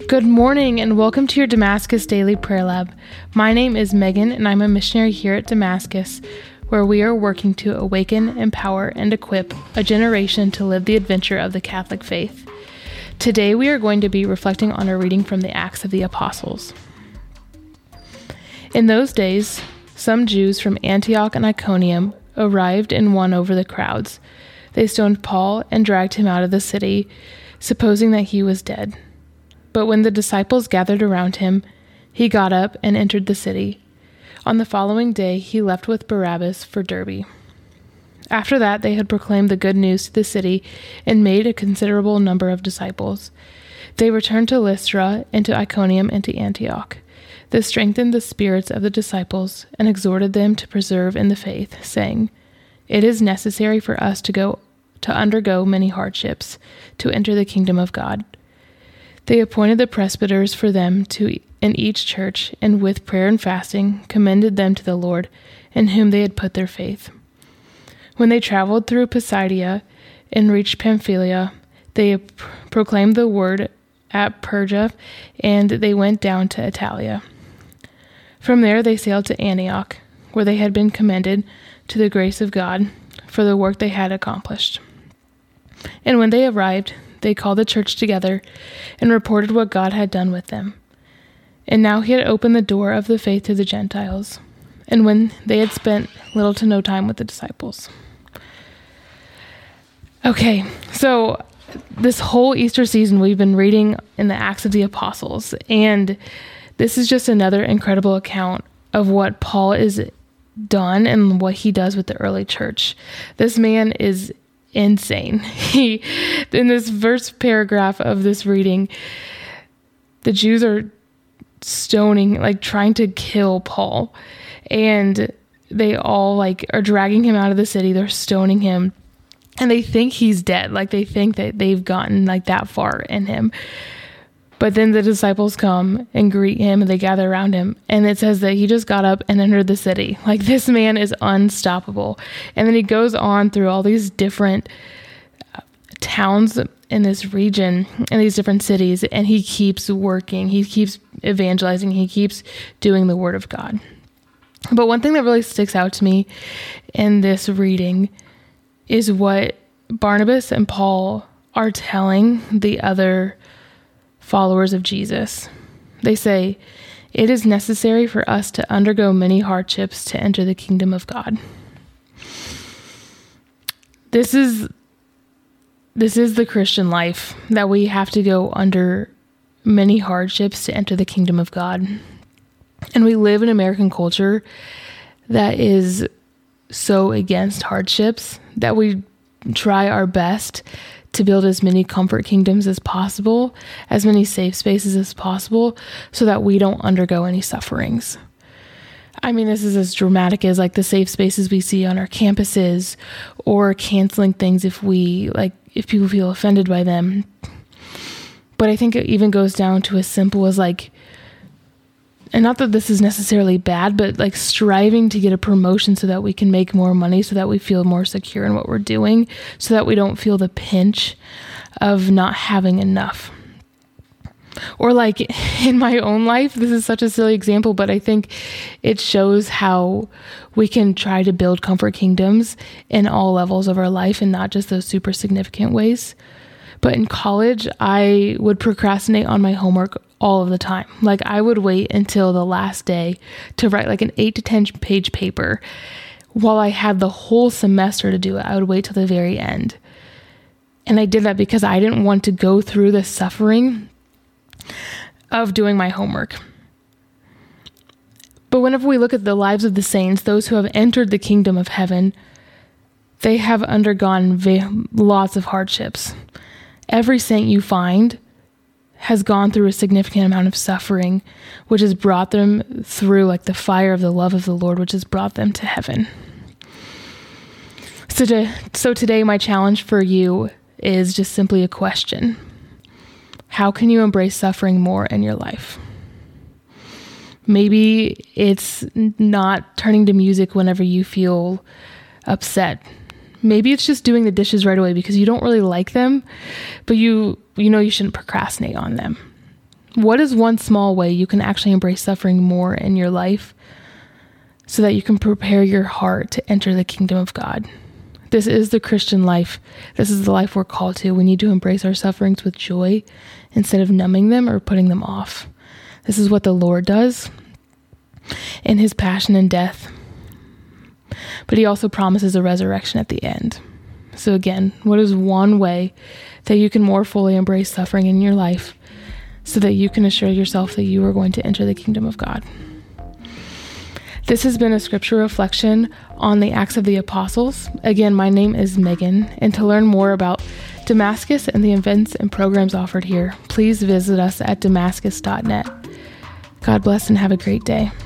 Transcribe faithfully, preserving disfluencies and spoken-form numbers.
Good morning and welcome to your Damascus Daily Prayer Lab. My name is Megan and I'm a missionary here at Damascus, where we are working to awaken, empower, and equip a generation to live the adventure of the Catholic faith. Today we are going to be reflecting on a reading from the Acts of the Apostles. In those days, some Jews from Antioch and Iconium arrived and won over the crowds. They stoned Paul and dragged him out of the city, supposing that he was dead. But when the disciples gathered around him, he got up and entered the city. On the following day, he left with Barabbas for Derbe. After that, they had proclaimed the good news to the city and made a considerable number of disciples. They returned to Lystra and to Iconium and to Antioch. They strengthened the spirits of the disciples and exhorted them to persevere in the faith, saying, "It is necessary for us to go to undergo many hardships to enter the kingdom of God." They appointed the presbyters for them to in each church, and with prayer and fasting commended them to the Lord, in whom they had put their faith. When they traveled through Pisidia and reached Pamphylia, they proclaimed the word at Perga, and they went down to Italia. From there they sailed to Antioch, where they had been commended to the grace of God for the work they had accomplished. And when they arrived, they called the church together and reported what God had done with them. And now he had opened the door of the faith to the Gentiles, and when they had spent little to no time with the disciples. Okay, so this whole Easter season we've been reading in the Acts of the Apostles, and this is just another incredible account of what Paul is done and what he does with the early church. This man is insane. He, in this first paragraph of this reading, the Jews are stoning, like trying to kill Paul, and they all like are dragging him out of the city. They're stoning him, and they think he's dead. Like they think that they've gotten like that far in him. But then the disciples come and greet him, and they gather around him. And it says that he just got up and entered the city. Like, this man is unstoppable. And then he goes on through all these different uh, towns in this region, in these different cities, and he keeps working. He keeps evangelizing. He keeps doing the word of God. But one thing that really sticks out to me in this reading is what Barnabas and Paul are telling the other followers of Jesus. They say, "It is necessary for us to undergo many hardships to enter the kingdom of God." This is this is the Christian life, that we have to go under many hardships to enter the kingdom of God. And we live in American culture that is so against hardships that we try our best to build as many comfort kingdoms as possible, as many safe spaces as possible, so that we don't undergo any sufferings. I mean, this is as dramatic as like the safe spaces we see on our campuses, or canceling things if we like, if people feel offended by them. But I think it even goes down to as simple as like, and not that this is necessarily bad, but like striving to get a promotion so that we can make more money, so that we feel more secure in what we're doing, so that we don't feel the pinch of not having enough. Or like in my own life, this is such a silly example, but I think it shows how we can try to build comfort kingdoms in all levels of our life and not just those super significant ways. But in college, I would procrastinate on my homework all of the time. Like I would wait until the last day to write like an eight to ten page paper, while I had the whole semester to do it. I would wait till the very end. And I did that because I didn't want to go through the suffering of doing my homework. But whenever we look at the lives of the saints, those who have entered the kingdom of heaven, they have undergone va- lots of hardships. Every saint you find has gone through a significant amount of suffering, which has brought them through like the fire of the love of the Lord, which has brought them to heaven. So, to, so today my challenge for you is just simply a question. How can you embrace suffering more in your life? Maybe it's not turning to music whenever you feel upset. Maybe it's just doing the dishes right away because you don't really like them, but you you know you shouldn't procrastinate on them. What is one small way you can actually embrace suffering more in your life so that you can prepare your heart to enter the kingdom of God? This is the Christian life. This is the life we're called to. We need to embrace our sufferings with joy instead of numbing them or putting them off. This is what the Lord does in his passion and death. But he also promises a resurrection at the end. So again, what is one way that you can more fully embrace suffering in your life so that you can assure yourself that you are going to enter the kingdom of God? This has been a scripture reflection on the Acts of the Apostles. Again, my name is Megan, and to learn more about Damascus and the events and programs offered here, please visit us at damascus dot net. God bless and have a great day.